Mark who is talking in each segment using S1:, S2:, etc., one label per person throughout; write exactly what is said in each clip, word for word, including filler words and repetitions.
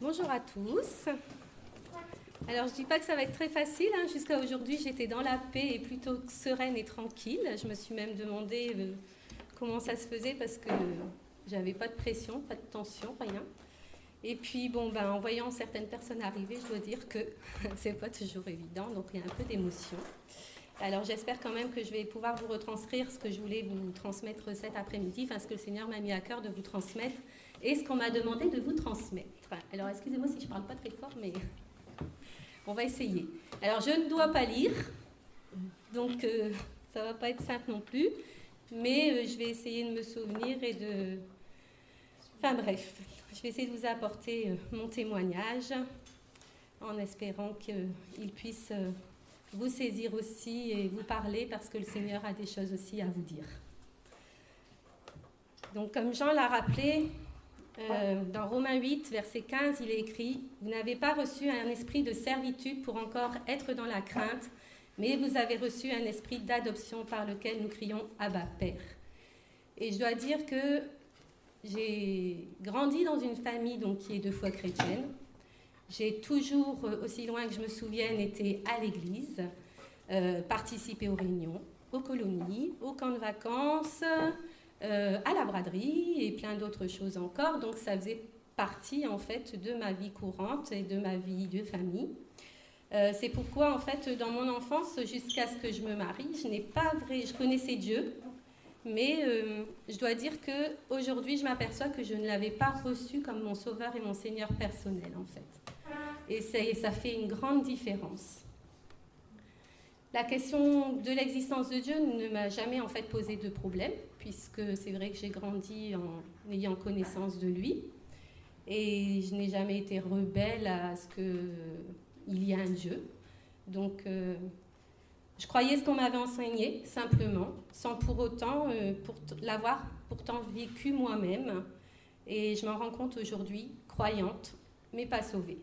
S1: Bonjour à tous. Alors, je ne dis pas que ça va être très facile. Hein. Jusqu'à aujourd'hui, j'étais dans la paix et plutôt sereine et tranquille. Je me suis même demandé euh, comment ça se faisait parce que j'avais pas de pression, pas de tension, rien. Et puis, bon, ben, en voyant certaines personnes arriver, je dois dire que c'est pas toujours évident. Donc, il y a un peu d'émotion. Alors, j'espère quand même que je vais pouvoir vous retranscrire ce que je voulais vous transmettre cet après-midi, enfin, ce que le Seigneur m'a mis à cœur de vous transmettre et ce qu'on m'a demandé de vous transmettre. Alors, excusez-moi si je ne parle pas très fort, mais on va essayer. Alors, je ne dois pas lire, donc euh, ça ne va pas être simple non plus, mais euh, je vais essayer de me souvenir et de... Enfin bref, je vais essayer de vous apporter euh, mon témoignage en espérant qu'il puisse... Euh, vous saisir aussi et vous parler parce que le Seigneur a des choses aussi à vous dire. Donc, comme Jean l'a rappelé, euh, dans Romains huit, verset quinze, il est écrit « Vous n'avez pas reçu un esprit de servitude pour encore être dans la crainte, mais vous avez reçu un esprit d'adoption par lequel nous crions « Abba, Père ». Et je dois dire que j'ai grandi dans une famille donc, qui est de foi chrétienne. J'ai toujours, aussi loin que je me souvienne, été à l'église, euh, participé aux réunions, aux colonies, aux camps de vacances, euh, à la braderie et plein d'autres choses encore. Donc ça faisait partie en fait de ma vie courante et de ma vie de famille. Euh, c'est pourquoi en fait dans mon enfance, jusqu'à ce que je me marie, je n'ai pas vrai, je connaissais Dieu, mais euh, je dois dire qu'aujourd'hui je m'aperçois que je ne l'avais pas reçu comme mon sauveur et mon Seigneur personnel en fait. Et ça, ça fait une grande différence. La question de l'existence de Dieu ne m'a jamais en fait posé de problème, puisque c'est vrai que j'ai grandi en ayant connaissance de lui, et je n'ai jamais été rebelle à ce qu'il y a un Dieu. Donc, euh, je croyais ce qu'on m'avait enseigné, simplement, sans pour autant euh, pour l'avoir pourtant vécu moi-même. Et je m'en rends compte aujourd'hui, croyante, mais pas sauvée.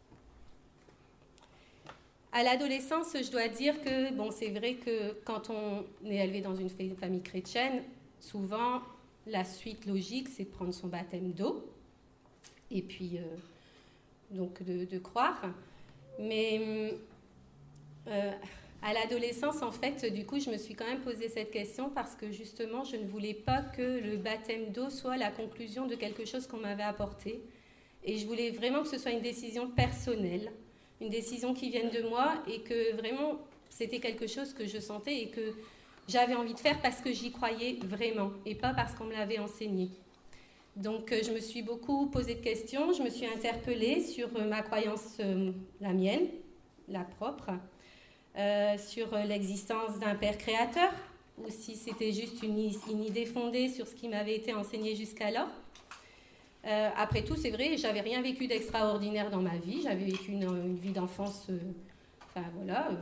S1: À l'adolescence, je dois dire que, bon, c'est vrai que quand on est élevé dans une famille chrétienne, souvent, la suite logique, c'est de prendre son baptême d'eau, et puis, euh, donc, de, de croire. Mais euh, à l'adolescence, en fait, du coup, je me suis quand même posé cette question parce que, justement, je ne voulais pas que le baptême d'eau soit la conclusion de quelque chose qu'on m'avait apporté. Et je voulais vraiment que ce soit une décision personnelle, une décision qui vienne de moi et que vraiment c'était quelque chose que je sentais et que j'avais envie de faire parce que j'y croyais vraiment et pas parce qu'on me l'avait enseigné. Donc je me suis beaucoup posé de questions, je me suis interpellée sur ma croyance, euh, la mienne, la propre, euh, sur l'existence d'un Père créateur ou si c'était juste une, une idée fondée sur ce qui m'avait été enseigné jusqu'alors. Euh, après tout, c'est vrai, j'avais rien vécu d'extraordinaire dans ma vie. J'avais vécu une, une vie d'enfance, euh, enfin voilà, euh,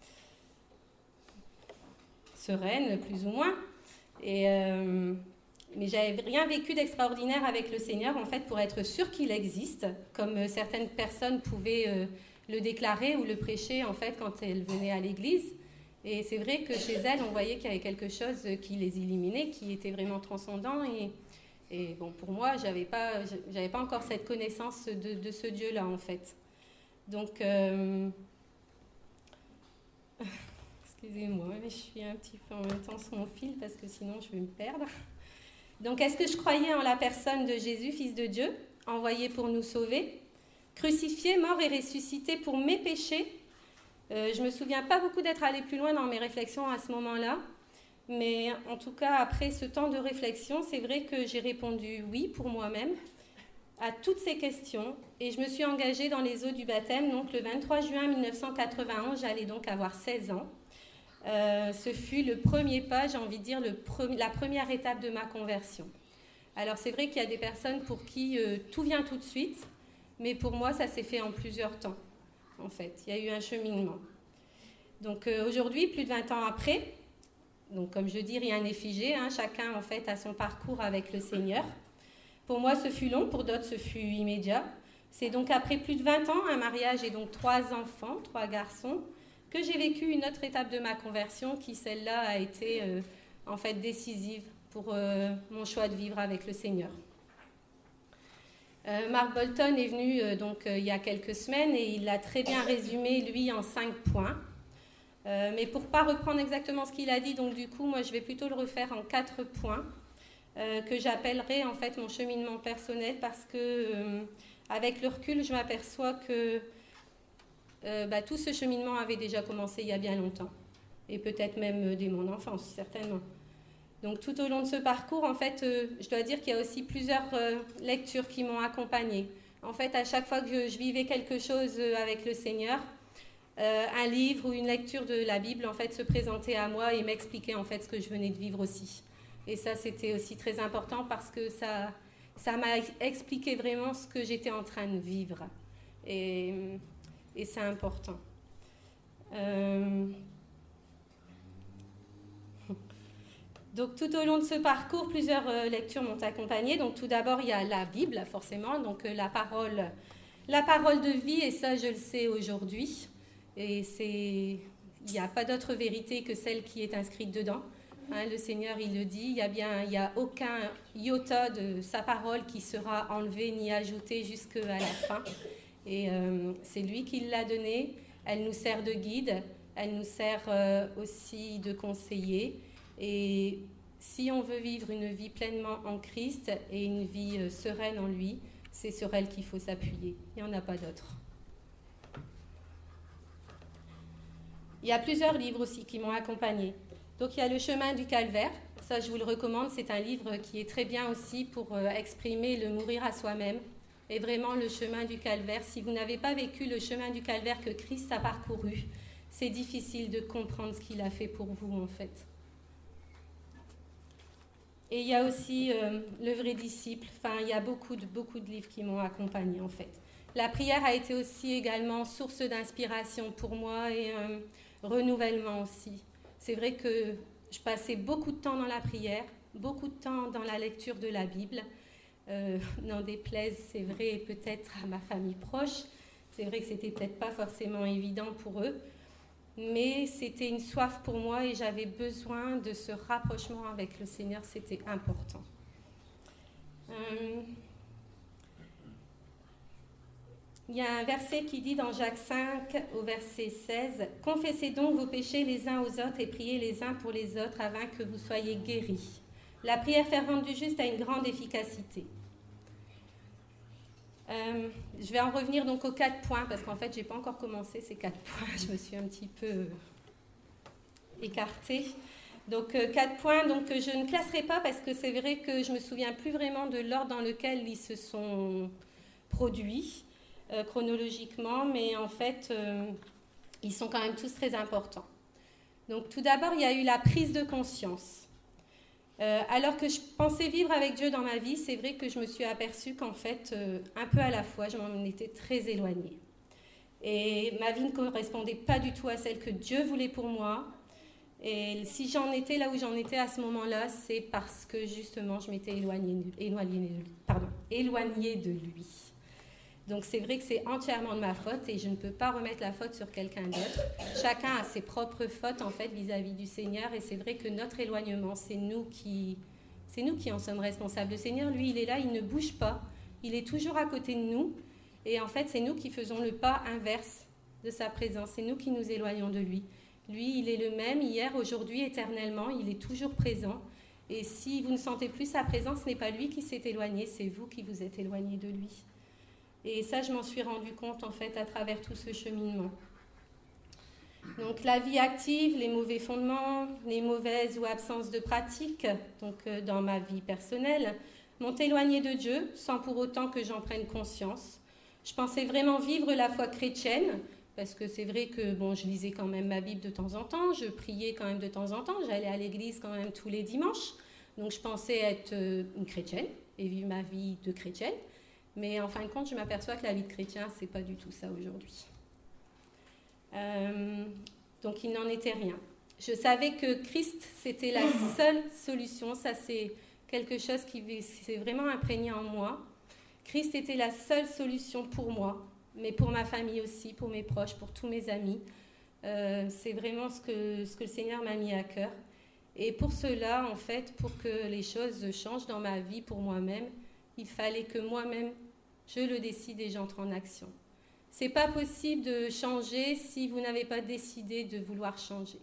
S1: sereine, plus ou moins. Et, euh, mais j'avais rien vécu d'extraordinaire avec le Seigneur, en fait, pour être sûre qu'il existe, comme certaines personnes pouvaient euh, le déclarer ou le prêcher, en fait, quand elles venaient à l'église. Et c'est vrai que chez elles, on voyait qu'il y avait quelque chose qui les illuminait, qui était vraiment transcendant et Et bon, pour moi, je n'avais pas, j'avais pas encore cette connaissance de, de ce Dieu-là, en fait. Donc, euh... excusez-moi, mais je suis un petit peu en même temps sur mon fil, parce que sinon, je vais me perdre. Donc, est-ce que je croyais en la personne de Jésus, Fils de Dieu, envoyé pour nous sauver, crucifié, mort et ressuscité pour mes péchés? euh, Je ne me souviens pas beaucoup d'être allée plus loin dans mes réflexions à ce moment-là. Mais en tout cas, après ce temps de réflexion, c'est vrai que j'ai répondu oui pour moi-même à toutes ces questions et je me suis engagée dans les eaux du baptême. Donc le vingt-trois juin mille neuf cent quatre-vingt-onze, j'allais donc avoir seize ans. Euh, ce fut le premier pas, j'ai envie de dire, le pre- la première étape de ma conversion. Alors c'est vrai qu'il y a des personnes pour qui euh, tout vient tout de suite, mais pour moi, ça s'est fait en plusieurs temps, en fait. Il y a eu un cheminement. Donc euh, aujourd'hui, plus de vingt ans après, donc, comme je dis, rien n'est figé, hein, chacun en fait a son parcours avec le Seigneur. Pour moi, ce fut long, pour d'autres, ce fut immédiat. C'est donc après plus de vingt ans, un mariage et donc trois enfants, trois garçons, que j'ai vécu une autre étape de ma conversion qui, celle-là, a été euh, en fait décisive pour euh, mon choix de vivre avec le Seigneur. Euh, Mark Bolton est venu euh, donc, euh, il y a quelques semaines et il l'a très bien résumé, lui, en cinq points. Euh, mais pour ne pas reprendre exactement ce qu'il a dit, donc du coup, moi, je vais plutôt le refaire en quatre points euh, que j'appellerai en fait mon cheminement personnel parce que, euh, avec le recul, je m'aperçois que euh, bah, tout ce cheminement avait déjà commencé il y a bien longtemps et peut-être même dès mon enfance, certainement. Donc tout au long de ce parcours, en fait, euh, je dois dire qu'il y a aussi plusieurs euh, lectures qui m'ont accompagnée. En fait, à chaque fois que je, je vivais quelque chose avec le Seigneur, euh, un livre ou une lecture de la Bible, en fait, se présentait à moi et m'expliquait en fait ce que je venais de vivre aussi. Et ça, c'était aussi très important parce que ça, ça m'a expliqué vraiment ce que j'étais en train de vivre. Et, et c'est important. Euh, Donc tout au long de ce parcours, plusieurs euh, lectures m'ont accompagnée. Donc tout d'abord, il y a la Bible, forcément, donc euh, la parole, la parole de vie, et ça, je le sais aujourd'hui. Et c'est, il n'y a pas d'autre vérité que celle qui est inscrite dedans. Hein, le Seigneur, il le dit, il n'y a bien, il n'y a aucun iota de sa parole qui sera enlevé ni ajouté jusqu'à la fin. Et euh, c'est lui qui l'a donnée. Elle nous sert de guide, elle nous sert euh, aussi de conseiller. Et si on veut vivre une vie pleinement en Christ et une vie euh, sereine en lui, c'est sur elle qu'il faut s'appuyer. Il n'y en a pas d'autre. Il y a plusieurs livres aussi qui m'ont accompagnée. Donc il y a Le chemin du calvaire. Ça, je vous le recommande. C'est un livre qui est très bien aussi pour euh, exprimer le mourir à soi-même. Et vraiment, le chemin du calvaire. Si vous n'avez pas vécu le chemin du calvaire que Christ a parcouru, c'est difficile de comprendre ce qu'il a fait pour vous, en fait. Et il y a aussi euh, Le vrai disciple. Enfin, il y a beaucoup de, beaucoup de livres qui m'ont accompagnée, en fait. La prière a été aussi également source d'inspiration pour moi et un renouvellement aussi. C'est vrai que je passais beaucoup de temps dans la prière, beaucoup de temps dans la lecture de la Bible. Euh, n'en déplaise, c'est vrai, peut-être à ma famille proche. C'est vrai que c'était peut-être pas forcément évident pour eux. Mais c'était une soif pour moi et j'avais besoin de ce rapprochement avec le Seigneur, c'était important. Euh, il y a un verset qui dit dans Jacques cinq, au verset seize, « Confessez donc vos péchés les uns aux autres et priez les uns pour les autres afin que vous soyez guéris. La prière fervente du juste a une grande efficacité. » Euh, je vais en revenir donc aux quatre points, parce qu'en fait, je n'ai pas encore commencé ces quatre points. Je me suis un petit peu écartée. Donc, euh, quatre points donc, que je ne classerai pas, parce que c'est vrai que je ne me souviens plus vraiment de l'ordre dans lequel ils se sont produits, euh, chronologiquement, mais en fait, euh, ils sont quand même tous très importants. Donc, tout d'abord, il y a eu la prise de conscience. Euh, alors que je pensais vivre avec Dieu dans ma vie, c'est vrai que je me suis aperçue qu'en fait, euh, un peu à la fois, je m'en étais très éloignée. Et ma vie ne correspondait pas du tout à celle que Dieu voulait pour moi. Et si j'en étais là où j'en étais à ce moment-là, c'est parce que justement, je m'étais éloignée, éloignée, pardon, éloignée de lui. Donc c'est vrai que c'est entièrement de ma faute et je ne peux pas remettre la faute sur quelqu'un d'autre. Chacun a ses propres fautes en fait vis-à-vis du Seigneur et c'est vrai que notre éloignement, c'est nous qui, c'est nous qui en sommes responsables. Le Seigneur, lui, il est là, il ne bouge pas, il est toujours à côté de nous et en fait c'est nous qui faisons le pas inverse de sa présence, c'est nous qui nous éloignons de lui. Lui, il est le même hier, aujourd'hui, éternellement, il est toujours présent et si vous ne sentez plus sa présence, ce n'est pas lui qui s'est éloigné, c'est vous qui vous êtes éloigné de lui. Et ça, je m'en suis rendu compte, en fait, à travers tout ce cheminement. Donc, la vie active, les mauvais fondements, les mauvaises ou absences de pratiques, donc euh, dans ma vie personnelle, m'ont éloignée de Dieu, sans pour autant que j'en prenne conscience. Je pensais vraiment vivre la foi chrétienne, parce que c'est vrai que, bon, je lisais quand même ma Bible de temps en temps, je priais quand même de temps en temps, j'allais à l'église quand même tous les dimanches, donc je pensais être euh, une chrétienne et vivre ma vie de chrétienne. Mais en fin de compte, je m'aperçois que la vie de chrétien, ce n'est pas du tout ça aujourd'hui. Euh, donc, il n'en était rien. Je savais que Christ, c'était la seule solution. Ça, c'est quelque chose qui s'est vraiment imprégné en moi. Christ était la seule solution pour moi, mais pour ma famille aussi, pour mes proches, pour tous mes amis. Euh, c'est vraiment ce que, ce que le Seigneur m'a mis à cœur. Et pour cela, en fait, pour que les choses changent dans ma vie pour moi-même, il fallait que moi-même, Je le décide et j'entre en action. C'est pas possible de changer si vous n'avez pas décidé de vouloir changer.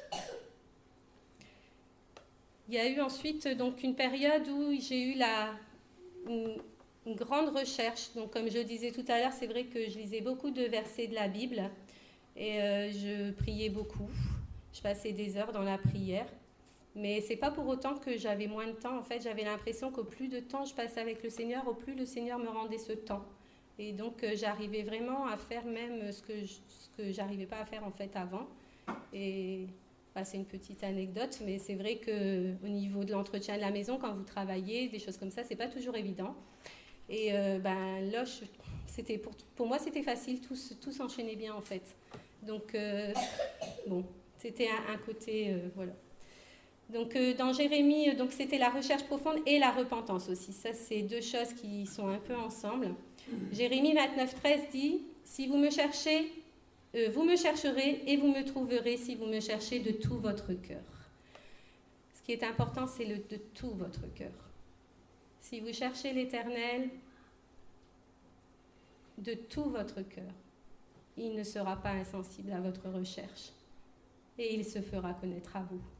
S1: Il y a eu ensuite donc une période où j'ai eu la, une, une grande recherche. Donc, comme je disais tout à l'heure, c'est vrai que je lisais beaucoup de versets de la Bible et euh, je priais beaucoup. Je passais des heures dans la prière. Mais ce n'est pas pour autant que j'avais moins de temps. En fait, j'avais l'impression qu'au plus de temps je passais avec le Seigneur, au plus le Seigneur me rendait ce temps. Et donc, euh, j'arrivais vraiment à faire même ce que je, ce que j'arrivais pas à faire en fait avant. Et bah, c'est une petite anecdote, mais c'est vrai qu'au niveau de l'entretien de la maison, quand vous travaillez, des choses comme ça, c'est pas toujours évident. Et euh, ben, là, je, c'était pour, pour moi, c'était facile, tout, tout s'enchaînait bien en fait. Donc, euh, bon, c'était un, un côté, euh, voilà. Donc, euh, dans Jérémie, donc, c'était la recherche profonde et la repentance aussi. Ça, c'est deux choses qui sont un peu ensemble. Jérémie vingt-neuf, treize dit « Si vous me cherchez, euh, vous me chercherez et vous me trouverez si vous me cherchez de tout votre cœur. » Ce qui est important, c'est le de tout votre cœur. Si vous cherchez l'Éternel de tout votre cœur, il ne sera pas insensible à votre recherche et il se fera connaître à vous.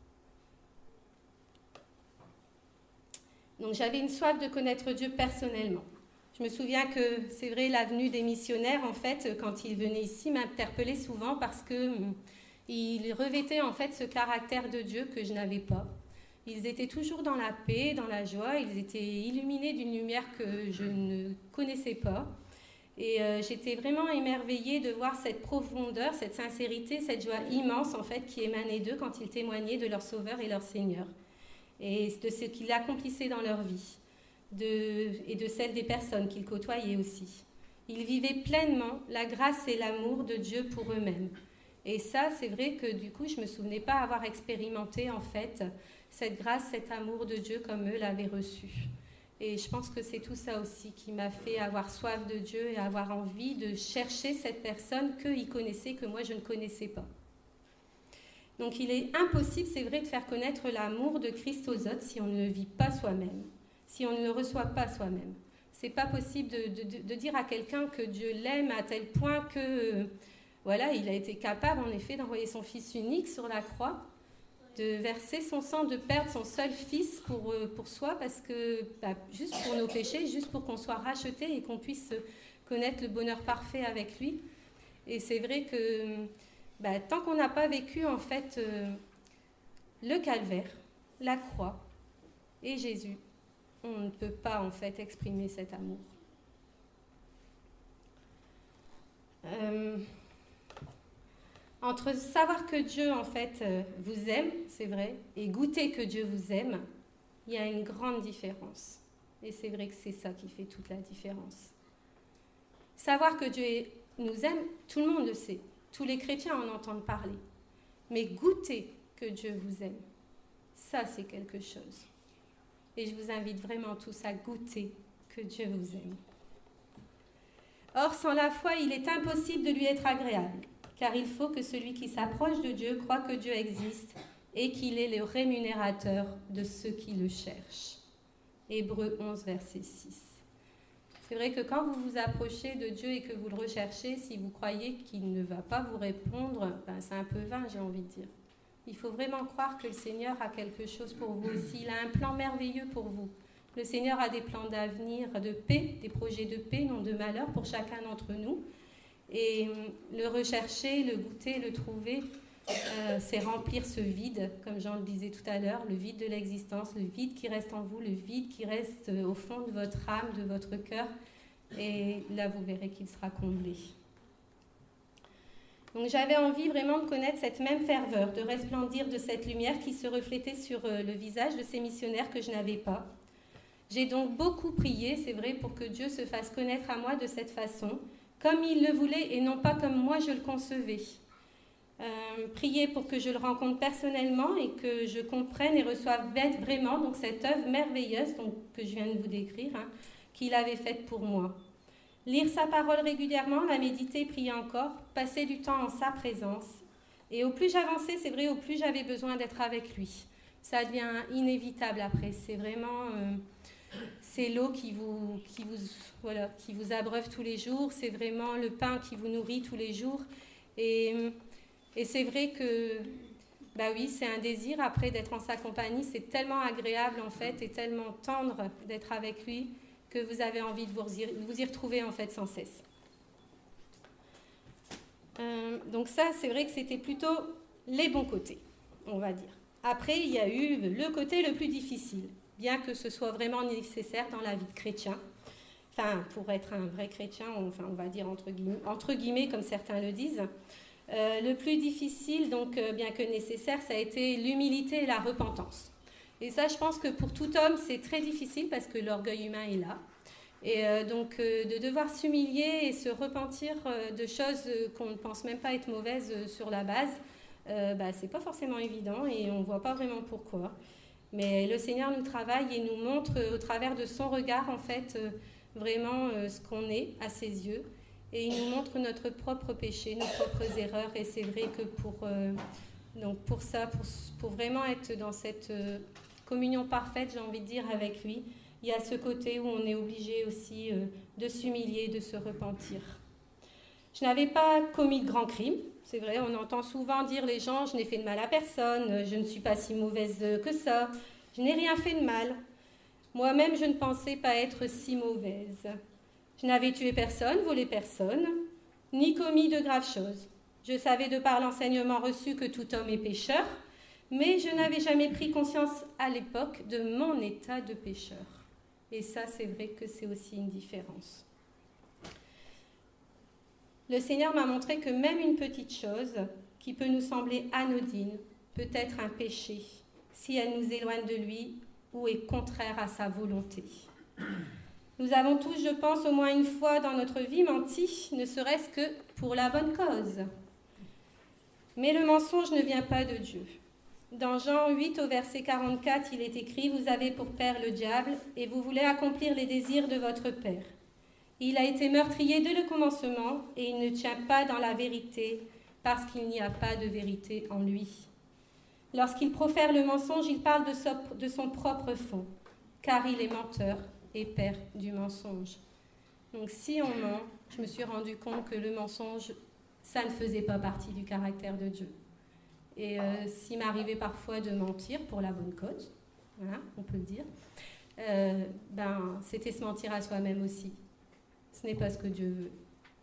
S1: Donc j'avais une soif de connaître Dieu personnellement. Je me souviens que, c'est vrai, la venue des missionnaires, en fait, quand ils venaient ici, m'interpellait souvent parce qu'ils revêtaient, en fait, ce caractère de Dieu que je n'avais pas. Ils étaient toujours dans la paix, dans la joie, ils étaient illuminés d'une lumière que je ne connaissais pas. Et euh, j'étais vraiment émerveillée de voir cette profondeur, cette sincérité, cette joie immense, en fait, qui émanait d'eux quand ils témoignaient de leur Sauveur et leur Seigneur. Et de ce qu'ils accomplissaient dans leur vie, de, et de celle des personnes qu'ils côtoyaient aussi. Ils vivaient pleinement la grâce et l'amour de Dieu pour eux-mêmes. Et ça, c'est vrai que du coup, je ne me souvenais pas avoir expérimenté, en fait, cette grâce, cet amour de Dieu comme eux l'avaient reçu. Et je pense que c'est tout ça aussi qui m'a fait avoir soif de Dieu et avoir envie de chercher cette personne qu'ils connaissaient, que moi, je ne connaissais pas. Donc il est impossible, c'est vrai, de faire connaître l'amour de Christ aux autres si on ne le vit pas soi-même, si on ne le reçoit pas soi-même. C'est pas possible de, de, de dire à quelqu'un que Dieu l'aime à tel point que, euh, voilà, il a été capable en effet d'envoyer son Fils unique sur la croix, de verser son sang, de perdre son seul Fils pour, euh, pour soi, parce que, bah, juste pour nos péchés, juste pour qu'on soit racheté et qu'on puisse connaître le bonheur parfait avec lui. Et c'est vrai que Ben, tant qu'on n'a pas vécu en fait euh, le calvaire, la croix et Jésus, on ne peut pas en fait exprimer cet amour. Euh, entre savoir que Dieu en fait euh, vous aime, c'est vrai, et goûter que Dieu vous aime, il y a une grande différence. Et c'est vrai que c'est ça qui fait toute la différence. Savoir que Dieu nous aime, tout le monde le sait. Tous les chrétiens en entendent parler. Mais goûter que Dieu vous aime, ça c'est quelque chose. Et je vous invite vraiment tous à goûter que Dieu vous aime. Or, sans la foi, il est impossible de lui être agréable, car il faut que celui qui s'approche de Dieu croie que Dieu existe et qu'il est le rémunérateur de ceux qui le cherchent. Hébreux onze, verset six. C'est vrai que quand vous vous approchez de Dieu et que vous le recherchez, si vous croyez qu'il ne va pas vous répondre, ben c'est un peu vain, j'ai envie de dire. Il faut vraiment croire que le Seigneur a quelque chose pour vous aussi. Il a un plan merveilleux pour vous. Le Seigneur a des plans d'avenir, de paix, des projets de paix, non de malheur pour chacun d'entre nous. Et le rechercher, le goûter, le trouver, euh, c'est remplir ce vide, comme Jean le disait tout à l'heure, le vide de l'existence, le vide qui reste en vous, le vide qui reste au fond de votre âme, de votre cœur. Et là, vous verrez qu'il sera comblé. Donc j'avais envie vraiment de connaître cette même ferveur, de resplendir de cette lumière qui se reflétait sur le visage de ces missionnaires que je n'avais pas. J'ai donc beaucoup prié, c'est vrai, pour que Dieu se fasse connaître à moi de cette façon, comme il le voulait et non pas comme moi je le concevais. Euh, prier pour que je le rencontre personnellement et que je comprenne et reçoive vraiment donc, cette œuvre merveilleuse donc, que je viens de vous décrire, hein, qu'il avait faite pour moi. Lire sa parole régulièrement, la méditer, prier encore, passer du temps en sa présence. Et au plus j'avançais, c'est vrai, au plus j'avais besoin d'être avec lui. Ça devient inévitable après. C'est vraiment... Euh, c'est l'eau qui vous, qui, vous, voilà, qui vous abreuve tous les jours, c'est vraiment le pain qui vous nourrit tous les jours. Et, et c'est vrai que, bah oui, c'est un désir après d'être en sa compagnie, c'est tellement agréable en fait et tellement tendre d'être avec lui que vous avez envie de vous y, vous y retrouver en fait sans cesse. Euh, donc ça, c'est vrai que c'était plutôt les bons côtés, on va dire. Après, il y a eu le côté le plus difficile, bien que ce soit vraiment nécessaire dans la vie de chrétien. Enfin, pour être un vrai chrétien, enfin, on va dire entre guillemets, entre guillemets comme certains le disent. Euh, le plus difficile, donc euh, bien que nécessaire, ça a été l'humilité et la repentance. Et ça, je pense que pour tout homme, c'est très difficile parce que l'orgueil humain est là. Et euh, donc, euh, de devoir s'humilier et se repentir euh, de choses euh, qu'on ne pense même pas être mauvaises euh, sur la base, euh, bah, c'est pas forcément évident et on voit pas vraiment pourquoi. Mais le Seigneur nous travaille et nous montre euh, au travers de son regard, en fait, euh, vraiment euh, ce qu'on est à ses yeux. Et il nous montre notre propre péché, nos propres erreurs. Et c'est vrai que pour, euh, donc pour ça, pour, pour vraiment être dans cette euh, communion parfaite, j'ai envie de dire, avec lui, il y a ce côté où on est obligé aussi euh, de s'humilier, de se repentir. Je n'avais pas commis de grands crimes. C'est vrai, on entend souvent dire les gens, je n'ai fait de mal à personne, je ne suis pas si mauvaise que ça, je n'ai rien fait de mal. Moi-même, je ne pensais pas être si mauvaise. Je n'avais tué personne, volé personne, ni commis de graves choses. Je savais de par l'enseignement reçu que tout homme est pécheur, mais je n'avais jamais pris conscience à l'époque de mon état de pécheur. Et ça, c'est vrai que c'est aussi une différence. Le Seigneur m'a montré que même une petite chose qui peut nous sembler anodine peut être un péché si elle nous éloigne de lui ou est contraire à sa volonté. Nous avons tous, je pense, au moins une fois dans notre vie menti, ne serait-ce que pour la bonne cause. Mais le mensonge ne vient pas de Dieu. Dans Jean huit, au verset quarante-quatre, il est écrit « Vous avez pour père le diable, et vous voulez accomplir les désirs de votre père. Il a été meurtrier dès le commencement, et il ne tient pas dans la vérité, parce qu'il n'y a pas de vérité en lui. Lorsqu'il profère le mensonge, il parle de son propre fond, car il est menteur et père du mensonge. » Donc si on ment, je me suis rendu compte que le mensonge, ça ne faisait pas partie du caractère de Dieu. Et euh, s'il m'arrivait parfois de mentir pour la bonne cause, voilà, on peut le dire, euh, ben, c'était se mentir à soi-même aussi. Ce n'est pas ce que Dieu veut.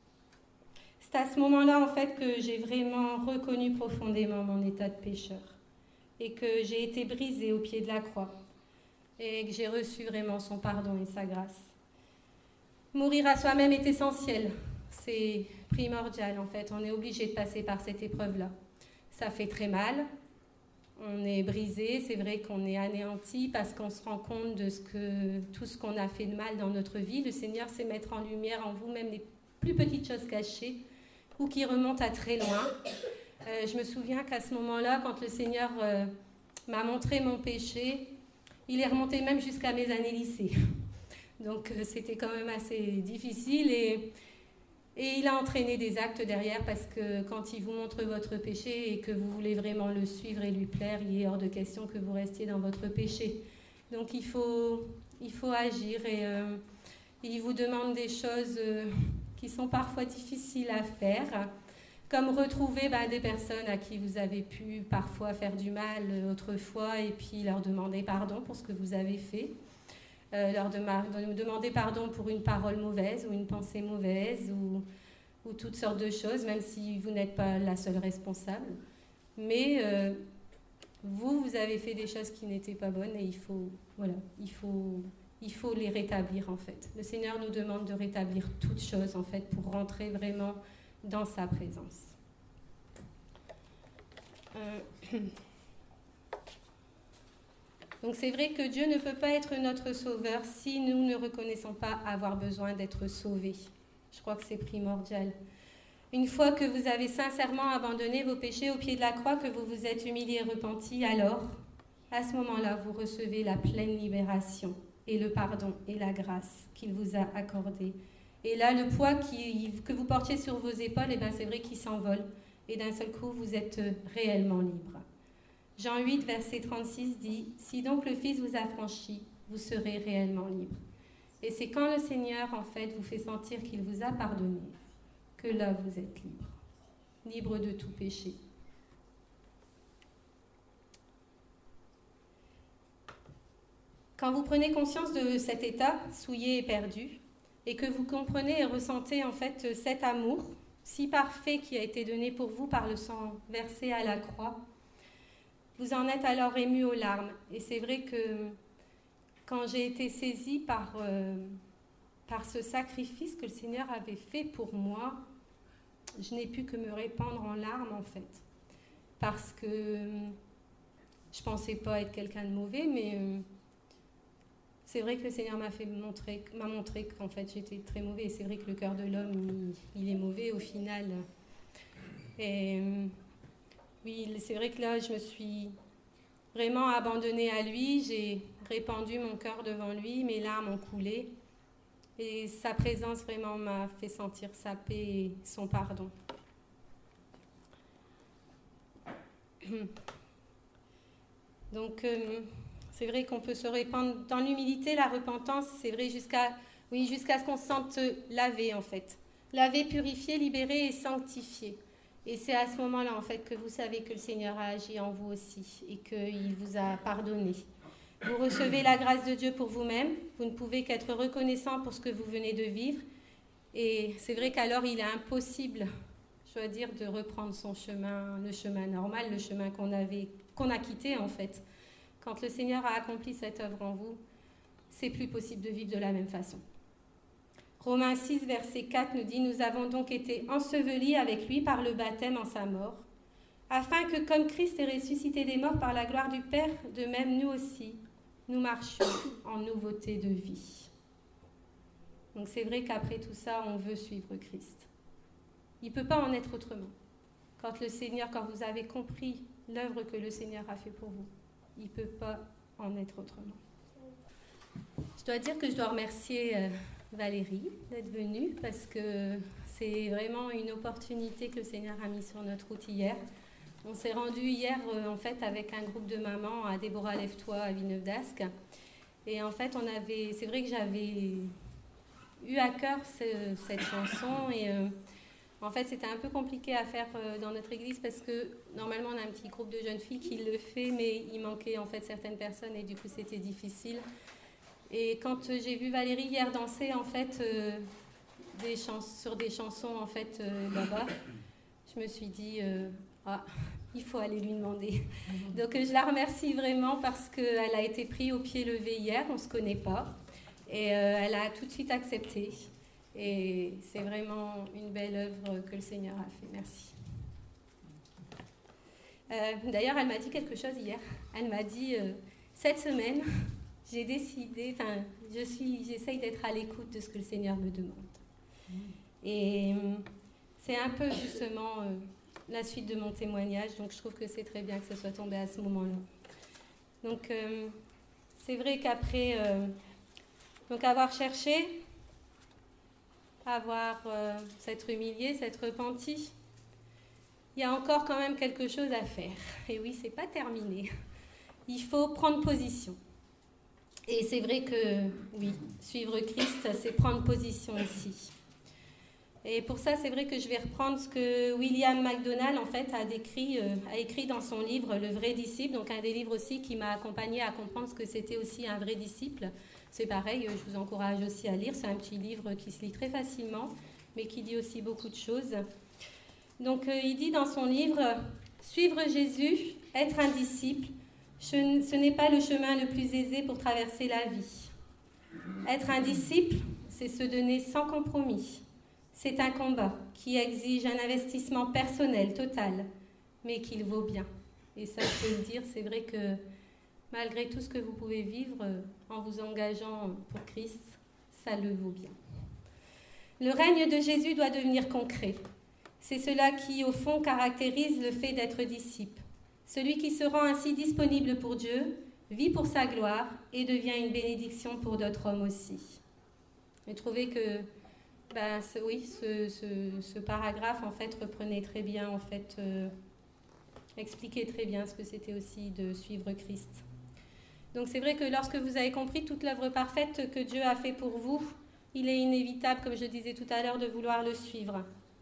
S1: C'est à ce moment-là, en fait, que j'ai vraiment reconnu profondément mon état de pécheur et que j'ai été brisée au pied de la croix et que j'ai reçu vraiment son pardon et sa grâce. Mourir à soi-même est essentiel. C'est primordial, en fait. On est obligé de passer par cette épreuve-là. Ça fait très mal. On est brisé. C'est vrai qu'on est anéanti parce qu'on se rend compte de ce que, tout ce qu'on a fait de mal dans notre vie. Le Seigneur sait mettre en lumière en vous même les plus petites choses cachées ou qui remontent à très loin. Euh, je me souviens qu'à ce moment-là, quand le Seigneur euh, m'a montré mon péché, il est remonté même jusqu'à mes années lycée. Donc euh, c'était quand même assez difficile et, et il a entraîné des actes derrière parce que quand il vous montre votre péché et que vous voulez vraiment le suivre et lui plaire, il est hors de question que vous restiez dans votre péché. Donc il faut, il faut agir et euh, il vous demande des choses euh, qui sont parfois difficiles à faire, comme retrouver bah, des personnes à qui vous avez pu parfois faire du mal autrefois et puis leur demander pardon pour ce que vous avez fait. Euh, leur de demander pardon pour une parole mauvaise ou une pensée mauvaise ou, ou toutes sortes de choses, même si vous n'êtes pas la seule responsable. Mais euh, vous, vous avez fait des choses qui n'étaient pas bonnes et il faut, voilà, il faut, il faut les rétablir en fait. Le Seigneur nous demande de rétablir toutes choses en fait pour rentrer vraiment dans sa présence. Euh... Donc c'est vrai que Dieu ne peut pas être notre sauveur si nous ne reconnaissons pas avoir besoin d'être sauvés. Je crois que c'est primordial. Une fois que vous avez sincèrement abandonné vos péchés au pied de la croix, que vous vous êtes humilié et repenti, alors, à ce moment-là, vous recevez la pleine libération et le pardon et la grâce qu'il vous a accordé. Et là, le poids qui, que vous portiez sur vos épaules, eh ben, c'est vrai qu'il s'envole. Et d'un seul coup, vous êtes réellement libre. Jean huit, verset trente-six dit « Si donc le Fils vous a franchi, vous serez réellement libre. Et c'est quand le Seigneur, en fait, vous fait sentir qu'il vous a pardonné, que là, vous êtes libre, libre de tout péché. Quand vous prenez conscience de cet état souillé et perdu, et que vous comprenez et ressentez en fait cet amour si parfait qui a été donné pour vous par le sang versé à la croix, vous en êtes alors ému aux larmes. Et c'est vrai que quand j'ai été saisie par, euh, par ce sacrifice que le Seigneur avait fait pour moi, je n'ai pu que me répandre en larmes en fait. Parce que je ne pensais pas être quelqu'un de mauvais, mais euh, c'est vrai que le Seigneur m'a fait montrer, m'a montré qu'en fait j'étais très mauvais. Et c'est vrai que le cœur de l'homme, il, il est mauvais au final. Et oui, c'est vrai que là, je me suis vraiment abandonnée à lui. J'ai répandu mon cœur devant lui, mes larmes ont coulé. Et sa présence vraiment m'a fait sentir sa paix et son pardon. Donc, euh, c'est vrai qu'on peut se répandre dans l'humilité, la repentance, c'est vrai jusqu'à oui, jusqu'à ce qu'on se sente lavé en fait. Lavé, purifié, libéré et sanctifié. Et c'est à ce moment-là en fait que vous savez que le Seigneur a agi en vous aussi et qu'il vous a pardonné. Vous recevez la grâce de Dieu pour vous-même. Vous ne pouvez qu'être reconnaissant pour ce que vous venez de vivre. Et c'est vrai qu'alors il est impossible, je dois dire, de reprendre son chemin, le chemin normal, le chemin qu'on avait, qu'on a quitté en fait. Quand le Seigneur a accompli cette œuvre en vous, c'est plus possible de vivre de la même façon. Romains six, verset quatre nous dit « Nous avons donc été ensevelis avec lui par le baptême en sa mort, afin que comme Christ est ressuscité des morts par la gloire du Père, de même nous aussi, nous marchions en nouveauté de vie. » Donc c'est vrai qu'après tout ça, on veut suivre Christ. Il ne peut pas en être autrement. Quand le Seigneur, quand vous avez compris l'œuvre que le Seigneur a fait pour vous, il ne peut pas en être autrement. Je dois dire que je dois remercier euh, Valérie d'être venue parce que c'est vraiment une opportunité que le Seigneur a mis sur notre route hier. On s'est rendu hier euh, en fait avec un groupe de mamans à Déborah Lève-toi à Villeneuve-d'Ascq. Et en fait, on avait, c'est vrai que j'avais eu à cœur ce, cette chanson et euh, en fait, c'était un peu compliqué à faire euh, dans notre église parce que normalement, on a un petit groupe de jeunes filles qui le fait, mais il manquait en fait certaines personnes et du coup, c'était difficile. Et quand euh, j'ai vu Valérie hier danser en fait euh, des chans- sur des chansons en fait euh, là-bas, je me suis dit euh, ah, il faut aller lui demander. Donc euh, je la remercie vraiment parce qu'elle a été prise au pied levé hier, on ne se connaît pas, et euh, elle a tout de suite accepté. Et c'est vraiment une belle œuvre que le Seigneur a fait. Merci. Euh, d'ailleurs, elle m'a dit quelque chose hier. Elle m'a dit, euh, cette semaine, j'ai décidé, enfin, je suis, j'essaye d'être à l'écoute de ce que le Seigneur me demande. Et euh, c'est un peu justement euh, la suite de mon témoignage, donc je trouve que c'est très bien que ce soit tombé à ce moment-là. Donc, euh, c'est vrai qu'après euh, donc avoir cherché, avoir euh, s'être humilié, s'être repenti, il y a encore quand même quelque chose à faire. Et oui, c'est pas terminé. Il faut prendre position. Et c'est vrai que, oui, suivre Christ, c'est prendre position aussi. Et pour ça, c'est vrai que je vais reprendre ce que William MacDonald, en fait, a, décrit, euh, a écrit dans son livre « Le vrai disciple », donc un des livres aussi qui m'a accompagné à comprendre ce que c'était aussi un vrai disciple. C'est pareil, je vous encourage aussi à lire. C'est un petit livre qui se lit très facilement, mais qui dit aussi beaucoup de choses. Donc, euh, il dit dans son livre « Suivre Jésus, être un disciple, ce n'est pas le chemin le plus aisé pour traverser la vie. Être un disciple, c'est se donner sans compromis. C'est un combat qui exige un investissement personnel total, mais qu'il vaut bien. » Et ça, je peux le dire, c'est vrai que malgré tout ce que vous pouvez vivre en vous engageant pour Christ, ça le vaut bien. Le règne de Jésus doit devenir concret. C'est cela qui, au fond, caractérise le fait d'être disciple. Celui qui se rend ainsi disponible pour Dieu, vit pour sa gloire et devient une bénédiction pour d'autres hommes aussi. J'ai trouvé que, ben, ce, oui, ce, ce, ce paragraphe, en fait, reprenait très bien, en fait, euh, expliquait très bien ce que c'était aussi de suivre Christ. Donc c'est vrai que lorsque vous avez compris toute l'œuvre parfaite que Dieu a fait pour vous, il est inévitable, comme je disais tout à l'heure, de vouloir le suivre.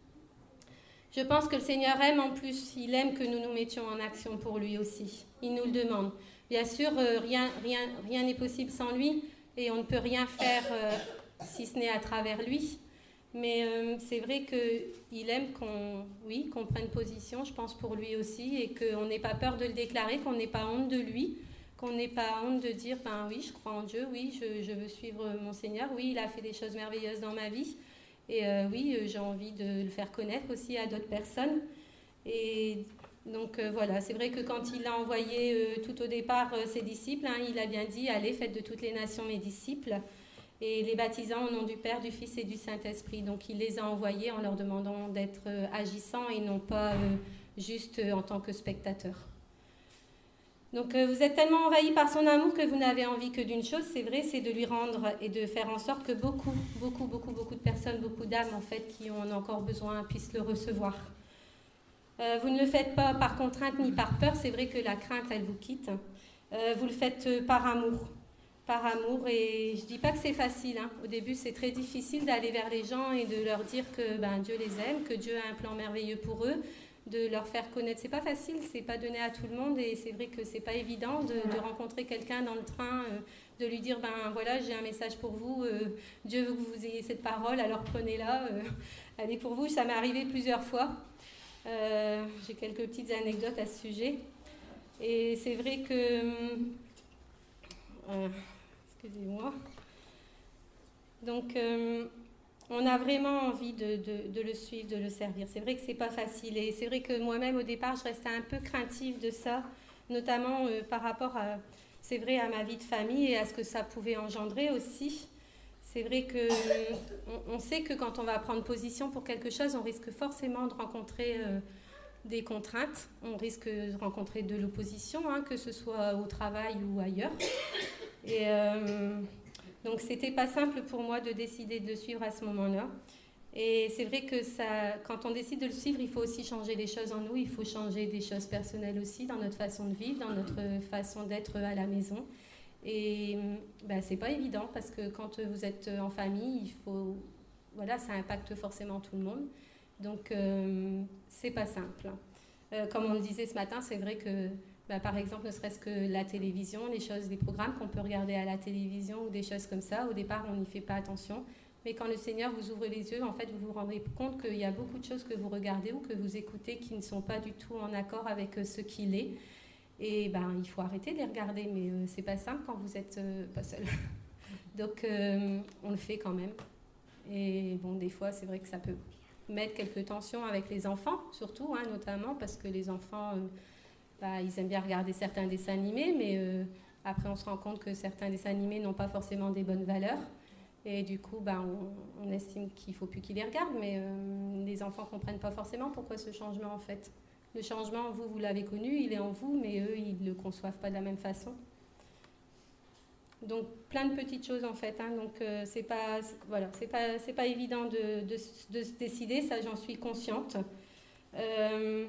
S1: Je pense que le Seigneur aime en plus, il aime que nous nous mettions en action pour lui aussi. Il nous le demande. Bien sûr, euh, rien, rien, rien n'est possible sans lui et on ne peut rien faire euh, si ce n'est à travers lui. Mais euh, c'est vrai qu'il aime qu'on, oui, qu'on prenne position, je pense, pour lui aussi, et qu'on n'ait pas peur de le déclarer, qu'on n'ait pas honte de lui, qu'on n'ait pas honte de dire, ben oui, je crois en Dieu, oui, je, je veux suivre mon Seigneur, oui, il a fait des choses merveilleuses dans ma vie, et euh, oui, j'ai envie de le faire connaître aussi à d'autres personnes. Et donc euh, voilà, c'est vrai que quand il a envoyé euh, tout au départ euh, ses disciples, hein, il a bien dit, allez, faites de toutes les nations mes disciples, et les baptisant au nom du Père, du Fils et du Saint-Esprit. Donc il les a envoyés en leur demandant d'être euh, agissants et non pas euh, juste euh, en tant que spectateurs. Donc euh, vous êtes tellement envahis par son amour que vous n'avez envie que d'une chose, c'est vrai, c'est de lui rendre et de faire en sorte que beaucoup, beaucoup, beaucoup, beaucoup de personnes, beaucoup d'âmes en fait, qui en ont encore besoin, puissent le recevoir. Euh, vous ne le faites pas par contrainte ni par peur, c'est vrai que la crainte, elle vous quitte. Euh, vous le faites euh, par amour. Par amour, et je ne dis pas que c'est facile. Hein. Au début, c'est très difficile d'aller vers les gens et de leur dire que ben, Dieu les aime, que Dieu a un plan merveilleux pour eux, de leur faire connaître. C'est pas facile, c'est pas donné à tout le monde, et c'est vrai que c'est pas évident de, de rencontrer quelqu'un dans le train, euh, de lui dire ben voilà, j'ai un message pour vous, euh, Dieu veut que vous ayez cette parole, alors prenez-la, euh, elle est pour vous. Ça m'est arrivé plusieurs fois. Euh, j'ai quelques petites anecdotes à ce sujet, et c'est vrai que euh, excusez-moi. Donc, euh, on a vraiment envie de, de, de le suivre, de le servir. C'est vrai que c'est pas facile. Et c'est vrai que moi-même, au départ, je restais un peu craintive de ça, notamment euh, par rapport à, c'est vrai, à ma vie de famille et à ce que ça pouvait engendrer aussi. C'est vrai que on, on sait que quand on va prendre position pour quelque chose, on risque forcément de rencontrer euh, des contraintes. On risque de rencontrer de l'opposition, hein, que ce soit au travail ou ailleurs. Et euh, donc, c'était pas simple pour moi de décider de le suivre à ce moment-là. Et c'est vrai que ça, quand on décide de le suivre, il faut aussi changer des choses en nous. Il faut changer des choses personnelles aussi, dans notre façon de vivre, dans notre façon d'être à la maison. Et ben, c'est pas évident parce que quand vous êtes en famille, il faut, voilà, ça impacte forcément tout le monde. Donc, euh, c'est pas simple. Euh, comme on le disait ce matin, c'est vrai que Bah, par exemple, ne serait-ce que la télévision, les choses, les programmes qu'on peut regarder à la télévision ou des choses comme ça. Au départ, on n'y fait pas attention. Mais quand le Seigneur vous ouvre les yeux, en fait, vous vous rendez compte qu'il y a beaucoup de choses que vous regardez ou que vous écoutez qui ne sont pas du tout en accord avec ce qu'il est. Et ben, il faut arrêter de les regarder, mais euh, c'est pas simple quand vous êtes euh, pas seul. Donc, euh, on le fait quand même. Et bon, des fois, c'est vrai que ça peut mettre quelques tensions avec les enfants, surtout, hein, notamment, parce que les enfants... Euh, Bah, ils aiment bien regarder certains dessins animés, mais euh, après on se rend compte que certains dessins animés n'ont pas forcément des bonnes valeurs. Et du coup, bah, on, on estime qu'il ne faut plus qu'ils les regardent, mais euh, les enfants ne comprennent pas forcément pourquoi ce changement en fait. Le changement, vous, vous l'avez connu, il est en vous, mais eux, ils ne le conçoivent pas de la même façon. Donc plein de petites choses en fait. Hein. Donc euh, c'est pas, voilà, c'est pas, c'est pas évident de, de, de se décider, ça j'en suis consciente. Euh,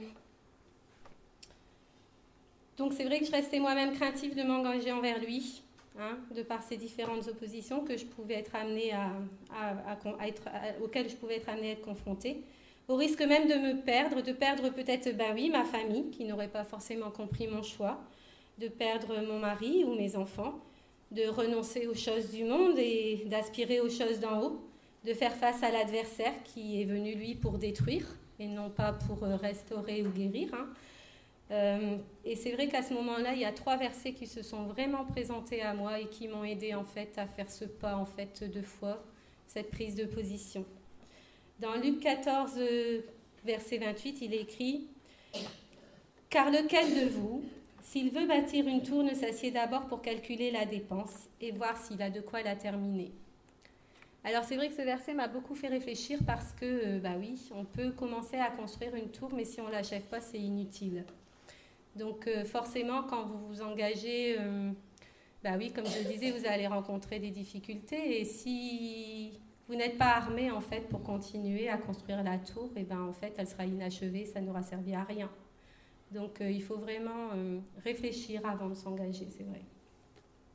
S1: Donc c'est vrai que je restais moi-même craintive de m'engager envers lui, hein, de par ces différentes oppositions que je pouvais être amenée à, à, à, à être, à, auxquelles je pouvais être amenée à être confrontée, au risque même de me perdre, de perdre peut-être, ben oui, ma famille, qui n'aurait pas forcément compris mon choix, de perdre mon mari ou mes enfants, de renoncer aux choses du monde et d'aspirer aux choses d'en haut, de faire face à l'adversaire qui est venu, lui, pour détruire et non pas pour restaurer ou guérir, hein. Euh, et c'est vrai qu'à ce moment-là, il y a trois versets qui se sont vraiment présentés à moi et qui m'ont aidé en fait à faire ce pas en fait de foi, cette prise de position. Dans Luc quatorze, verset vingt-huit, il est écrit « Car lequel de vous, s'il veut bâtir une tour, ne s'assied d'abord pour calculer la dépense et voir s'il a de quoi la terminer ?» Alors c'est vrai que ce verset m'a beaucoup fait réfléchir parce que, bah oui, on peut commencer à construire une tour, mais si on ne l'achève pas, c'est inutile. Donc euh, forcément, quand vous vous engagez, euh, bah oui, comme je le disais, vous allez rencontrer des difficultés. Et si vous n'êtes pas armé en fait pour continuer à construire la tour, et ben en fait, elle sera inachevée, ça n'aura servi à rien. Donc euh, il faut vraiment euh, réfléchir avant de s'engager, c'est vrai.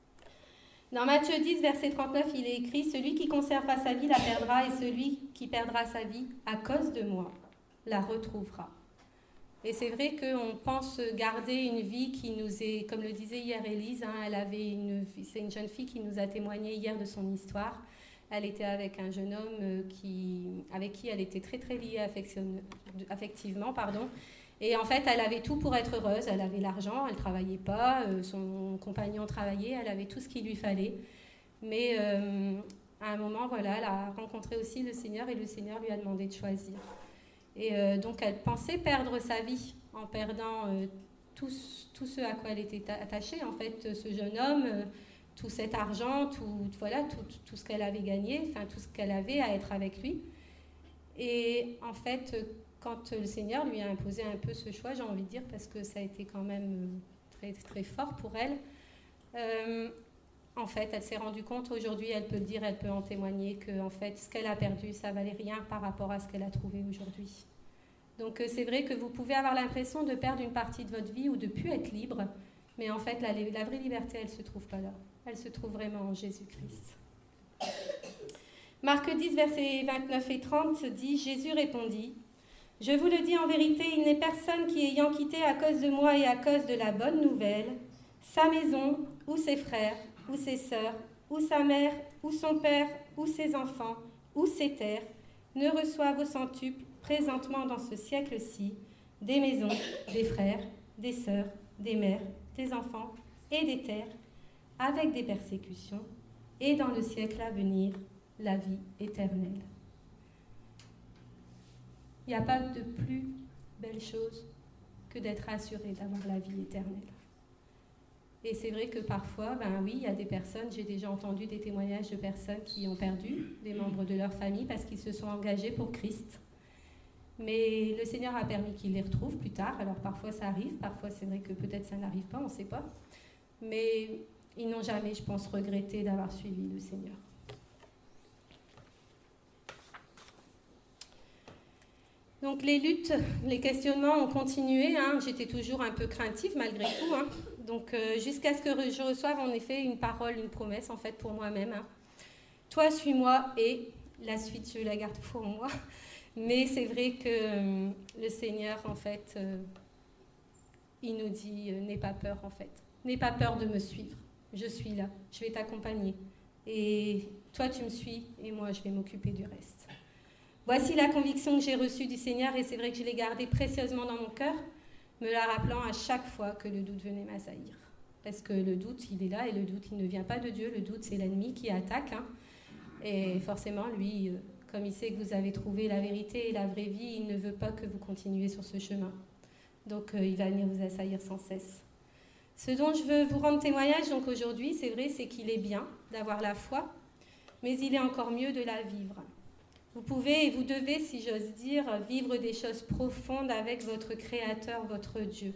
S1: Dans Matthieu dix, verset trente-neuf, il est écrit « Celui qui conservera sa vie la perdra, et celui qui perdra sa vie à cause de moi la retrouvera. » Et c'est vrai qu'on pense garder une vie qui nous est, comme le disait hier Élise, hein, elle avait une, c'est une jeune fille qui nous a témoigné hier de son histoire. Elle était avec un jeune homme qui, avec qui elle était très très liée affectivement, pardon. Et en fait, elle avait tout pour être heureuse. Elle avait l'argent, elle ne travaillait pas, euh, son compagnon travaillait, elle avait tout ce qu'il lui fallait. Mais euh, à un moment, voilà, elle a rencontré aussi le Seigneur et le Seigneur lui a demandé de choisir. Et euh, donc, elle pensait perdre sa vie en perdant euh, tout, tout ce à quoi elle était attachée. En fait, ce jeune homme, euh, tout cet argent, tout, voilà, tout, tout ce qu'elle avait gagné, enfin tout ce qu'elle avait à être avec lui. Et en fait, quand le Seigneur lui a imposé un peu ce choix, j'ai envie de dire, parce que ça a été quand même très, très fort pour elle, euh, en fait, elle s'est rendue compte, aujourd'hui, elle peut le dire, elle peut en témoigner, que en fait, ce qu'elle a perdu, ça valait rien par rapport à ce qu'elle a trouvé aujourd'hui. Donc, c'est vrai que vous pouvez avoir l'impression de perdre une partie de votre vie ou de ne plus être libre, mais en fait, la, la vraie liberté, elle ne se trouve pas là. Elle se trouve vraiment en Jésus-Christ. Marc dix, versets vingt-neuf et trente dit « Jésus répondit, « Je vous le dis en vérité, il n'est personne qui, ayant quitté à cause de moi et à cause de la bonne nouvelle, sa maison, ou ses frères, ou ses sœurs, ou sa mère, ou son père, ou ses enfants, ou ses terres, ne reçoive au centuple présentement dans ce siècle-ci des maisons, des frères, des sœurs, des mères, des enfants et des terres, avec des persécutions, et dans le siècle à venir, la vie éternelle. » Il n'y a pas de plus belle chose que d'être assuré d'avoir la vie éternelle. Et c'est vrai que parfois, ben oui, il y a des personnes, j'ai déjà entendu des témoignages de personnes qui ont perdu des membres de leur famille parce qu'ils se sont engagés pour Christ. Mais le Seigneur a permis qu'ils les retrouvent plus tard. Alors parfois ça arrive, parfois c'est vrai que peut-être ça n'arrive pas, on ne sait pas. Mais ils n'ont jamais, je pense, regretté d'avoir suivi le Seigneur. Donc les luttes, les questionnements ont continué. Hein. J'étais toujours un peu craintive malgré tout. Hein. Donc euh, jusqu'à ce que je reçoive en effet une parole, une promesse en fait pour moi-même. Hein. Toi, suis-moi, et la suite je la garde pour moi. Mais c'est vrai que euh, le Seigneur en fait, euh, il nous dit euh, n'aie pas peur en fait, n'aie pas peur de me suivre. Je suis là, je vais t'accompagner. Et toi tu me suis et moi je vais m'occuper du reste. Voici la conviction que j'ai reçue du Seigneur, et c'est vrai que je l'ai gardée précieusement dans mon cœur, me la rappelant à chaque fois que le doute venait m'assaillir. Parce que le doute, il est là, et le doute, il ne vient pas de Dieu. Le doute, c'est l'ennemi qui attaque. Hein. Et forcément, lui, comme il sait que vous avez trouvé la vérité et la vraie vie, il ne veut pas que vous continuiez sur ce chemin. Donc, euh, il va venir vous assaillir sans cesse. Ce dont je veux vous rendre témoignage donc aujourd'hui, c'est vrai, c'est qu'il est bien d'avoir la foi, mais il est encore mieux de la vivre. Vous pouvez et vous devez, si j'ose dire, vivre des choses profondes avec votre Créateur, votre Dieu.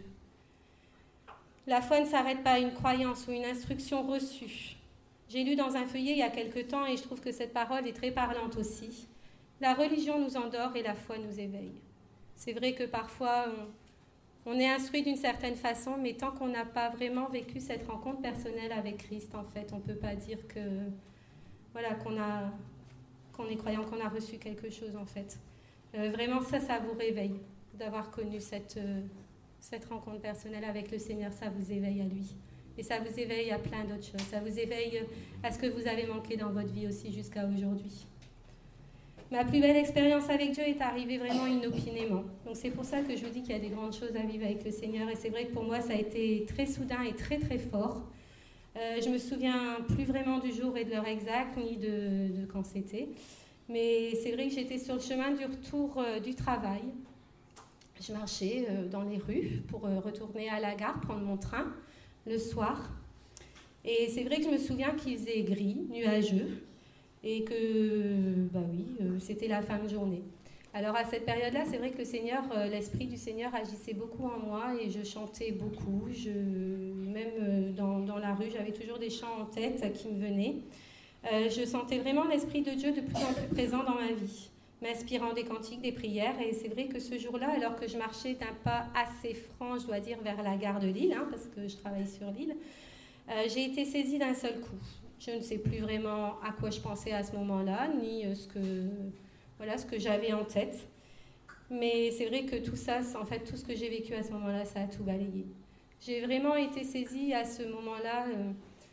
S1: La foi ne s'arrête pas à une croyance ou une instruction reçue. J'ai lu dans un feuillet il y a quelque temps et je trouve que cette parole est très parlante aussi. La religion nous endort et la foi nous éveille. C'est vrai que parfois on, on est instruit d'une certaine façon, mais tant qu'on n'a pas vraiment vécu cette rencontre personnelle avec Christ, en fait, on ne peut pas dire que, voilà, qu'on a... qu'on est croyant, qu'on a reçu quelque chose en fait. Euh, vraiment ça, ça vous réveille d'avoir connu cette, euh, cette rencontre personnelle avec le Seigneur, ça vous éveille à lui. Et ça vous éveille à plein d'autres choses. Ça vous éveille à ce que vous avez manqué dans votre vie aussi jusqu'à aujourd'hui. Ma plus belle expérience avec Dieu est arrivée vraiment inopinément. Donc c'est pour ça que je vous dis qu'il y a des grandes choses à vivre avec le Seigneur. Et c'est vrai que pour moi, ça a été très soudain et très très fort. Euh, je me souviens plus vraiment du jour et de l'heure exacte, ni de, de quand c'était. Mais c'est vrai que j'étais sur le chemin du retour euh, du travail. Je marchais euh, dans les rues pour euh, retourner à la gare, prendre mon train le soir. Et c'est vrai que je me souviens qu'il faisait gris, nuageux, et que, bah oui, euh, c'était la fin de journée. Alors à cette période-là, c'est vrai que le Seigneur, euh, l'Esprit du Seigneur agissait beaucoup en moi et je chantais beaucoup. Je, même euh, dans, dans la rue, j'avais toujours des chants en tête qui me venaient. Euh, je sentais vraiment l'Esprit de Dieu de plus en plus présent dans ma vie, m'inspirant des cantiques, des prières. Et c'est vrai que ce jour-là, alors que je marchais d'un pas assez franc, je dois dire, vers la gare de Lille, hein, parce que je travaille sur Lille, euh, j'ai été saisie d'un seul coup. Je ne sais plus vraiment à quoi je pensais à ce moment-là, ni ce que, voilà, ce que j'avais en tête. Mais c'est vrai que tout ça, en fait, tout ce que j'ai vécu à ce moment-là, ça a tout balayé. J'ai vraiment été saisie à ce moment-là euh,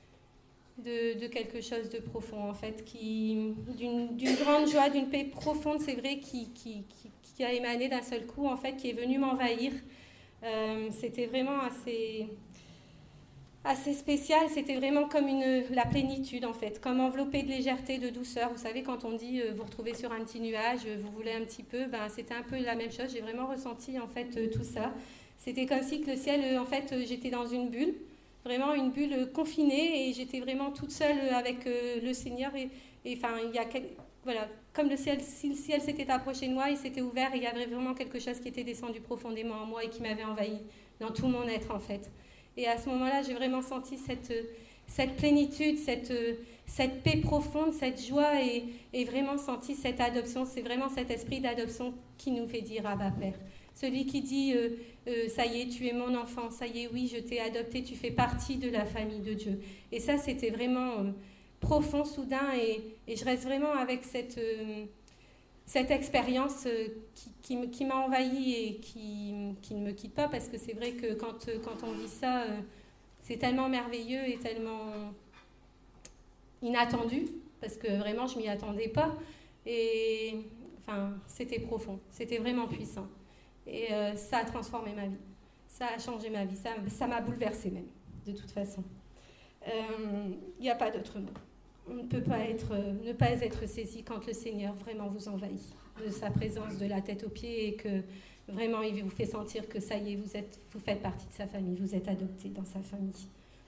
S1: de, de quelque chose de profond, en fait, qui, d'une, d'une grande joie, d'une paix profonde, c'est vrai, qui, qui, qui, qui a émané d'un seul coup, en fait, qui est venu m'envahir. Euh, c'était vraiment assez... assez spécial, c'était vraiment comme une, la plénitude en fait, comme enveloppé de légèreté, de douceur. Vous savez, quand on dit euh, vous retrouvez sur un petit nuage, euh, vous voulez un petit peu, ben, c'était un peu la même chose. J'ai vraiment ressenti en fait euh, tout ça. C'était comme si que le ciel, euh, en fait, euh, j'étais dans une bulle, vraiment une bulle euh, confinée, et j'étais vraiment toute seule euh, avec euh, le Seigneur. Et enfin, il y a quel... voilà, comme le ciel, si le ciel s'était approché de moi, il s'était ouvert, et il y avait vraiment quelque chose qui était descendu profondément en moi et qui m'avait envahi dans tout mon être en fait. Et à ce moment-là, j'ai vraiment senti cette, cette plénitude, cette, cette paix profonde, cette joie et, et vraiment senti cette adoption. C'est vraiment cet esprit d'adoption qui nous fait dire « Abba Père ». Celui qui dit euh, euh, « Ça y est, tu es mon enfant, ça y est, oui, je t'ai adopté, tu fais partie de la famille de Dieu ». Et ça, c'était vraiment euh, profond, soudain, et, et je reste vraiment avec cette... Euh, cette expérience qui, qui, qui m'a envahie et qui, qui ne me quitte pas, parce que c'est vrai que quand, quand on vit ça, c'est tellement merveilleux et tellement inattendu, parce que vraiment je ne m'y attendais pas, et enfin, c'était profond, c'était vraiment puissant, et euh, ça a transformé ma vie, ça a changé ma vie, ça, ça m'a bouleversée même, de toute façon. Il euh, n'y a pas d'autre mot. On ne peut pas être, euh, ne pas être saisi quand le Seigneur vraiment vous envahit de sa présence de la tête aux pieds et que vraiment il vous fait sentir que ça y est, vous, êtes, vous faites partie de sa famille, vous êtes adopté dans sa famille.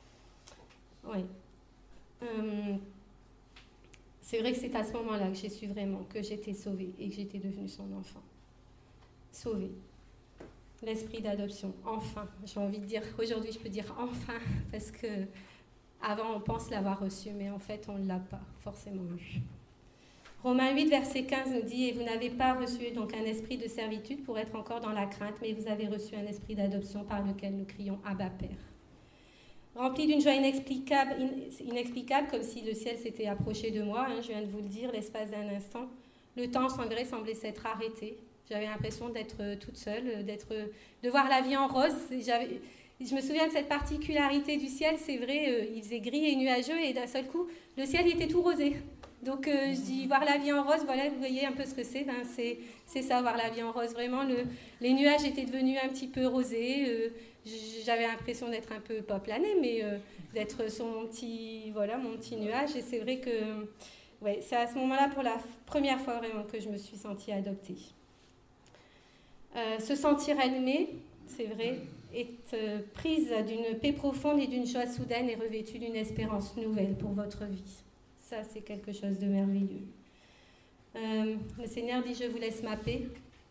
S1: Oui. Euh, c'est vrai que c'est à ce moment-là que j'ai su vraiment que j'étais sauvée et que j'étais devenue son enfant. Sauvée. L'esprit d'adoption, enfin. J'ai envie de dire, aujourd'hui je peux dire enfin, parce que avant, on pense l'avoir reçu, mais en fait, on ne l'a pas forcément eu. Romains huit, verset quinze nous dit « Et vous n'avez pas reçu donc un esprit de servitude pour être encore dans la crainte, mais vous avez reçu un esprit d'adoption par lequel nous crions « Abba, Père ». Rempli d'une joie inexplicable, inexplicable, comme si le ciel s'était approché de moi, hein, je viens de vous le dire, l'espace d'un instant. Le temps sans gré semblait s'être arrêté. J'avais l'impression d'être toute seule, d'être, de voir la vie en rose. J'avais... Je me souviens de cette particularité du ciel, c'est vrai, euh, il faisait gris et nuageux et d'un seul coup, le ciel était tout rosé. Donc euh, je dis, voir la vie en rose, voilà, vous voyez un peu ce que c'est, ben, c'est, c'est ça, voir la vie en rose. Vraiment, le, les nuages étaient devenus un petit peu rosés, euh, j'avais l'impression d'être un peu, pas planée, mais euh, d'être sur mon petit, voilà, mon petit nuage. Et c'est vrai que, ouais, c'est à ce moment-là, pour la première fois vraiment, que je me suis sentie adoptée. Euh, se sentir aimée, c'est vrai, est euh, prise d'une paix profonde et d'une joie soudaine et revêtue d'une espérance nouvelle pour votre vie. Ça, c'est quelque chose de merveilleux. Euh, le Seigneur dit « Je vous laisse ma paix.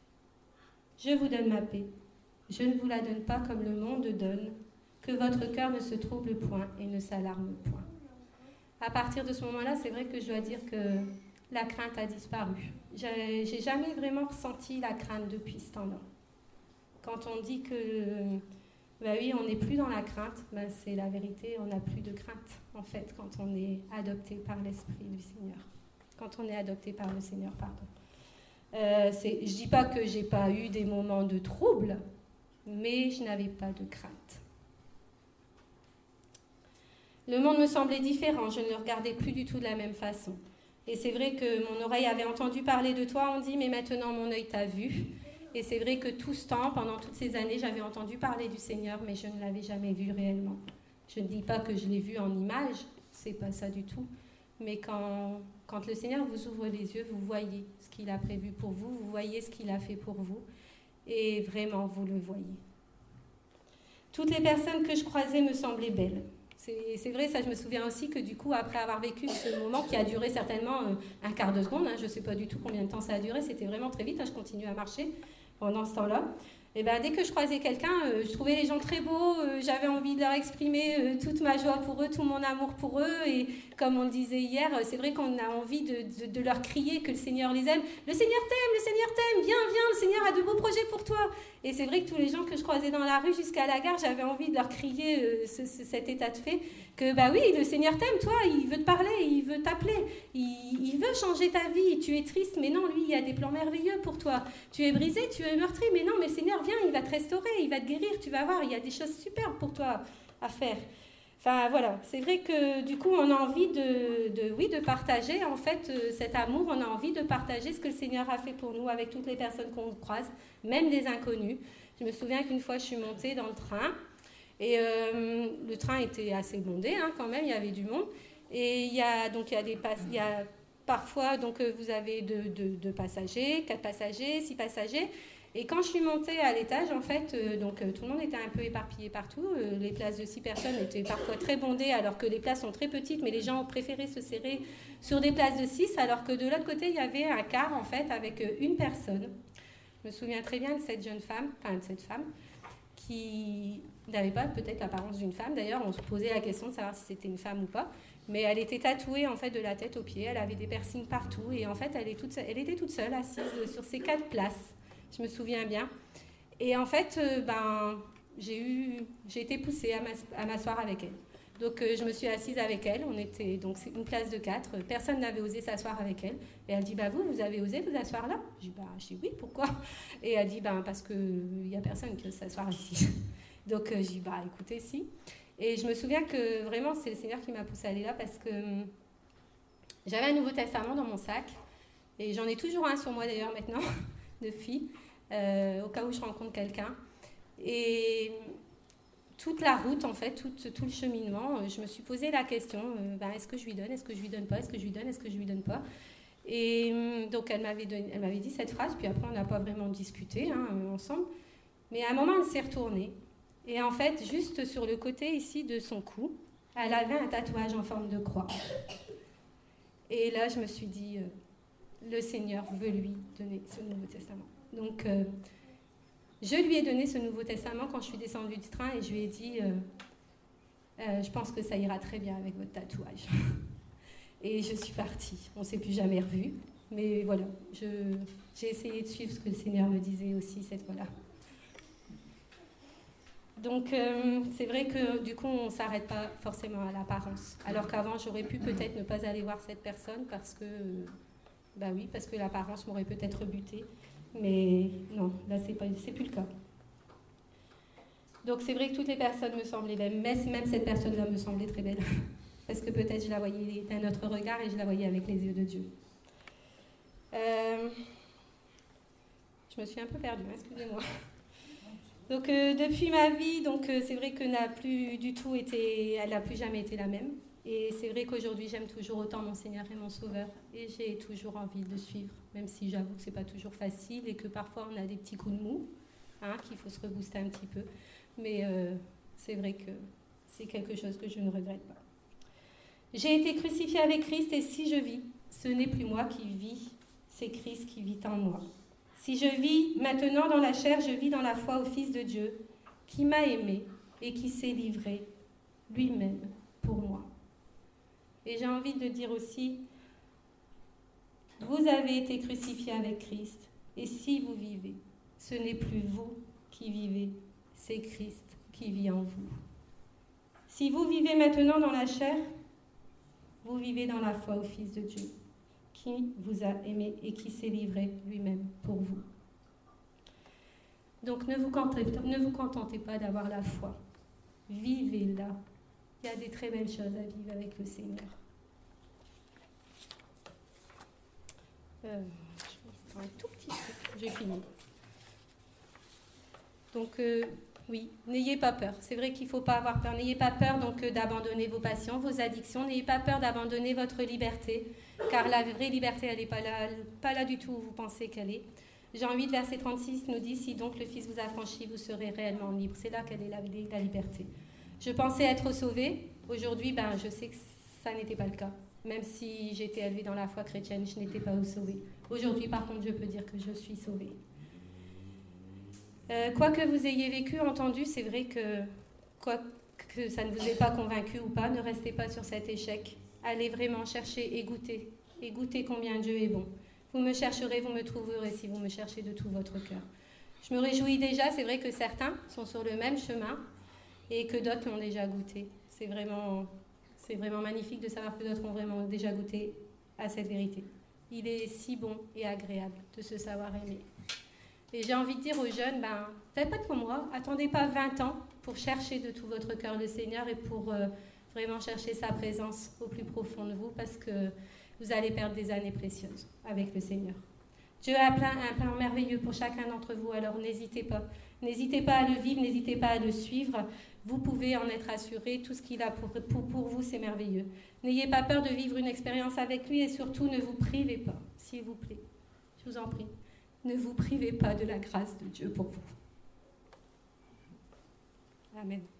S1: Je vous donne ma paix. Je ne vous la donne pas comme le monde donne. Que votre cœur ne se trouble point et ne s'alarme point. » À partir de ce moment-là, c'est vrai que je dois dire que la crainte a disparu. J'ai, j'ai jamais vraiment ressenti la crainte depuis ce temps-là. Quand on dit que, ben oui, on n'est plus dans la crainte, ben c'est la vérité, on n'a plus de crainte, en fait, quand on est adopté par l'Esprit du Seigneur. Quand on est adopté par le Seigneur, pardon. Euh, c'est, je ne dis pas que je n'ai pas eu des moments de trouble, mais je n'avais pas de crainte. Le monde me semblait différent, je ne le regardais plus du tout de la même façon. Et c'est vrai que mon oreille avait entendu parler de toi, on dit, mais maintenant mon œil t'a vu. Et c'est vrai que tout ce temps, pendant toutes ces années, j'avais entendu parler du Seigneur, mais je ne l'avais jamais vu réellement. Je ne dis pas que je l'ai vu en image, c'est pas ça du tout. Mais quand, quand le Seigneur vous ouvre les yeux, vous voyez ce qu'il a prévu pour vous, vous voyez ce qu'il a fait pour vous, et vraiment, vous le voyez. Toutes les personnes que je croisais me semblaient belles. C'est, c'est vrai, ça je me souviens aussi que du coup, après avoir vécu ce moment qui a duré certainement euh, un quart de seconde, hein, je ne sais pas du tout combien de temps ça a duré, c'était vraiment très vite, hein, je continue à marcher pendant ce temps-là. Et ben, dès que je croisais quelqu'un, euh, je trouvais les gens très beaux, euh, j'avais envie de leur exprimer euh, toute ma joie pour eux, tout mon amour pour eux, et comme on le disait hier, euh, c'est vrai qu'on a envie de, de, de leur crier que le Seigneur les aime. Le Seigneur t'aime, le Seigneur t'aime, viens, viens, le Seigneur a de beaux projet pour toi. Et c'est vrai que tous les gens que je croisais dans la rue jusqu'à la gare, j'avais envie de leur crier euh, ce, ce, cet état de fait, que bah oui, le Seigneur t'aime, toi, il veut te parler, il veut t'appeler, il, il veut changer ta vie. Tu es triste, mais non, lui, il y a des plans merveilleux pour toi. Tu es brisé, tu es meurtri, mais non, mais le Seigneur vient, il va te restaurer, il va te guérir, tu vas voir, il y a des choses superbes pour toi à faire. Enfin voilà, c'est vrai que du coup on a envie de, de, oui, de partager en fait euh, cet amour, on a envie de partager ce que le Seigneur a fait pour nous avec toutes les personnes qu'on croise, même des inconnus. Je me souviens qu'une fois je suis montée dans le train et euh, le train était assez bondé hein, quand même, il y avait du monde et il y a donc il y a des pass- il y a parfois donc vous avez deux, deux, deux passagers, quatre passagers, six passagers. Et quand je suis montée à l'étage, en fait, euh, donc euh, tout le monde était un peu éparpillé partout. Euh, les places de six personnes étaient parfois très bondées, alors que les places sont très petites, mais les gens ont préféré se serrer sur des places de six, alors que de l'autre côté, il y avait un quart, en fait, avec euh, une personne. Je me souviens très bien de cette jeune femme, enfin de cette femme, qui n'avait pas peut-être l'apparence d'une femme. D'ailleurs, on se posait la question de savoir si c'était une femme ou pas. Mais elle était tatouée, en fait, de la tête aux pieds. Elle avait des piercings partout. Et en fait, elle, est toute, elle était toute seule, assise sur ces quatre places. Je me souviens bien. Et en fait, euh, ben, j'ai, eu, j'ai été poussée à, m'as, à m'asseoir avec elle. Donc, euh, je me suis assise avec elle. On était donc c'est une classe de quatre. Personne n'avait osé s'asseoir avec elle. Et elle dit, bah, vous, vous avez osé vous asseoir là ? Je dis, bah, je dis oui, pourquoi ? Et elle dit, bah, parce qu'il n'y a personne qui ose s'asseoir ici. Donc, euh, je dis, bah, écoutez, si. Et je me souviens que vraiment, c'est le Seigneur qui m'a poussée à aller là parce que euh, j'avais un Nouveau Testament dans mon sac. Et j'en ai toujours un sur moi d'ailleurs maintenant, de fille. Euh, au cas où je rencontre quelqu'un. Et toute la route, en fait, tout, tout le cheminement, je me suis posé la question, euh, ben, est-ce que je lui donne, est-ce que je lui donne pas, est-ce que je lui donne, est-ce que je lui donne pas. Et donc elle m'avait, donné, elle m'avait dit cette phrase, puis après on n'a pas vraiment discuté hein, ensemble. Mais à un moment, elle s'est retournée. Et en fait, juste sur le côté ici de son cou, elle avait un tatouage en forme de croix. Et là, je me suis dit, euh, le Seigneur veut lui donner ce Nouveau Testament. Donc, euh, je lui ai donné ce Nouveau Testament quand je suis descendue du train et je lui ai dit euh, euh, je pense que ça ira très bien avec votre tatouage. Et je suis partie. On ne s'est plus jamais revus. Mais voilà, je, j'ai essayé de suivre ce que le Seigneur me disait aussi cette fois-là. Donc, euh, c'est vrai que du coup, on ne s'arrête pas forcément à l'apparence. Alors qu'avant, j'aurais pu peut-être ne pas aller voir cette personne parce que, bah oui, parce que l'apparence m'aurait peut-être rebutée. Mais non, là, c'est pas, c'est plus le cas. Donc, c'est vrai que toutes les personnes me semblaient belles, mais même cette personne-là me semblait très belle. Parce que peut-être je la voyais d'un autre regard et je la voyais avec les yeux de Dieu. Euh, je me suis un peu perdue, excusez-moi. Donc, euh, depuis ma vie, donc, euh, c'est vrai que n'a plus du tout été, elle n'a plus jamais été la même. Et c'est vrai qu'aujourd'hui, j'aime toujours autant mon Seigneur et mon Sauveur. Et j'ai toujours envie de le suivre, même si j'avoue que ce n'est pas toujours facile et que parfois on a des petits coups de mou, hein, qu'il faut se rebooster un petit peu. Mais euh, c'est vrai que c'est quelque chose que je ne regrette pas. J'ai été crucifiée avec Christ et si je vis, ce n'est plus moi qui vis, c'est Christ qui vit en moi. Si je vis maintenant dans la chair, je vis dans la foi au Fils de Dieu, qui m'a aimé et qui s'est livré lui-même pour moi. Et j'ai envie de dire aussi, vous avez été crucifiés avec Christ, et si vous vivez, ce n'est plus vous qui vivez, c'est Christ qui vit en vous. Si vous vivez maintenant dans la chair, vous vivez dans la foi au Fils de Dieu, qui vous a aimé et qui s'est livré lui-même pour vous. Donc ne vous contentez, ne vous contentez pas d'avoir la foi. Vivez-la. Il y a des très belles choses à vivre avec le Seigneur. Euh, je vais un tout petit truc. J'ai fini. Donc euh, oui, n'ayez pas peur. C'est vrai qu'il ne faut pas avoir peur. N'ayez pas peur donc euh, d'abandonner vos passions, vos addictions. N'ayez pas peur d'abandonner votre liberté, car la vraie liberté, elle n'est pas là, pas là du tout où vous pensez qu'elle est. Jean huit, verset trente-six nous dit « Si donc le Fils vous a franchi, vous serez réellement libre. » C'est là qu'elle est la, la liberté. Je pensais être sauvée. Aujourd'hui, ben, je sais que ça n'était pas le cas. Même si j'étais élevée dans la foi chrétienne, je n'étais pas sauvée. Aujourd'hui, par contre, je peux dire que je suis sauvée. Euh, quoi que vous ayez vécu, entendu, c'est vrai que, quoi que ça ne vous ait pas convaincu ou pas, ne restez pas sur cet échec. Allez vraiment chercher et goûter. Et goûter combien Dieu est bon. Vous me chercherez, vous me trouverez si vous me cherchez de tout votre cœur. Je me réjouis déjà, c'est vrai que certains sont sur le même chemin et que d'autres l'ont déjà goûté. C'est vraiment, c'est vraiment magnifique de savoir que d'autres ont vraiment déjà goûté à cette vérité. Il est si bon et agréable de se savoir aimer. Et j'ai envie de dire aux jeunes, ben, faites pas comme moi, attendez pas vingt ans pour chercher de tout votre cœur le Seigneur et pour euh, vraiment chercher sa présence au plus profond de vous, parce que vous allez perdre des années précieuses avec le Seigneur. Dieu a un plan, un plan merveilleux pour chacun d'entre vous, alors n'hésitez pas. N'hésitez pas à le vivre, n'hésitez pas à le suivre. Vous pouvez en être assuré, tout ce qu'il a pour, pour, pour vous, c'est merveilleux. N'ayez pas peur de vivre une expérience avec lui et surtout ne vous privez pas, s'il vous plaît. Je vous en prie. Ne vous privez pas de la grâce de Dieu pour vous. Amen.